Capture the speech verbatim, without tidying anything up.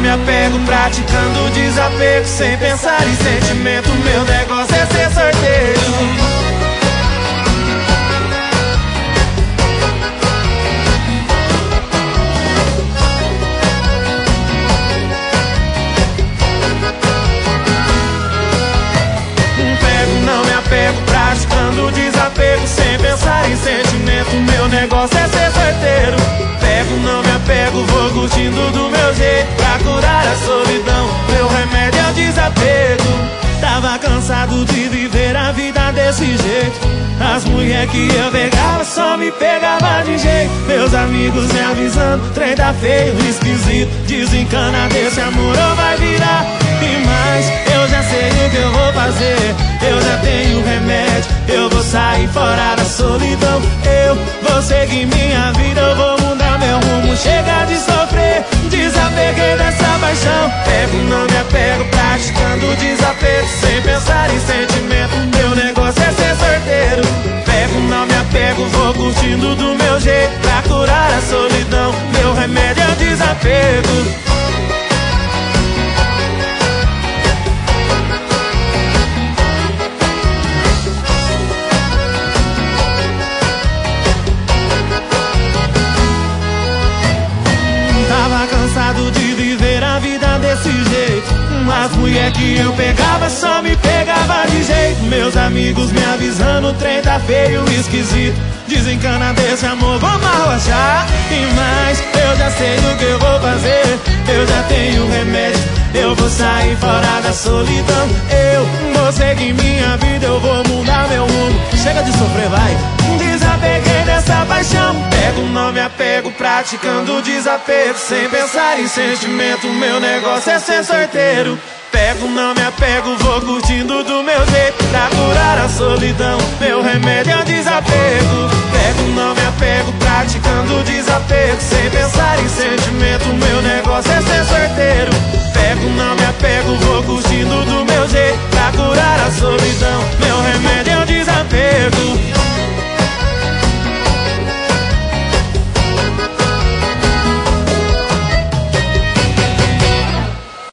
me apego, praticando desapego, sem pensar em sentimento. Meu negócio é ser sorteiro. Praticando desapego, sem pensar em sentimento. Meu negócio é ser sorteiro. Pego, não me apego, vou curtindo do meu jeito, pra curar a solidão. Meu remédio é o desapego. Tava cansado de viver a vida desse jeito. As mulheres que eu pegava só me pegava de jeito. Meus amigos me avisando, trem tá feio, esquisito. Desencana desse amor ou vai virar. E mais, eu já sei o que eu vou fazer. Eu já tenho remédio, eu vou sair fora da solidão. Eu vou seguir minha vida, eu vou mudar meu rumo. Chega de sofrer, desapeguei dessa paixão. Pego, não me apego, praticando desapego, sem pensar em sentimento. Meu negócio é ser sorteiro. Pego, não me apego, vou curtindo do meu jeito, pra curar a solidão. Meu remédio é o desapego. Tava cansado de viver a vida desse jeito. As mulheres que eu pegava só me pegava de jeito. Meus amigos me avisando, o trem tá feio, esquisito. Desencana desse amor, vamos arrochar. E mais, eu já sei o que eu vou fazer. Eu já tenho remédio, eu vou sair fora da solidão. Eu vou seguir minha vida, eu vou mudar meu rumo. Chega de sofrer, vai. Desapeguei dessa paixão. Pego, não me apego, praticando desapego, sem pensar em sentimento. Meu negócio é ser sorteiro. Pego, não me apego, vou curtindo do meu jeito, pra curar a solidão. Meu remédio é o desapego. Pego, não me apego, praticando desapego, sem pensar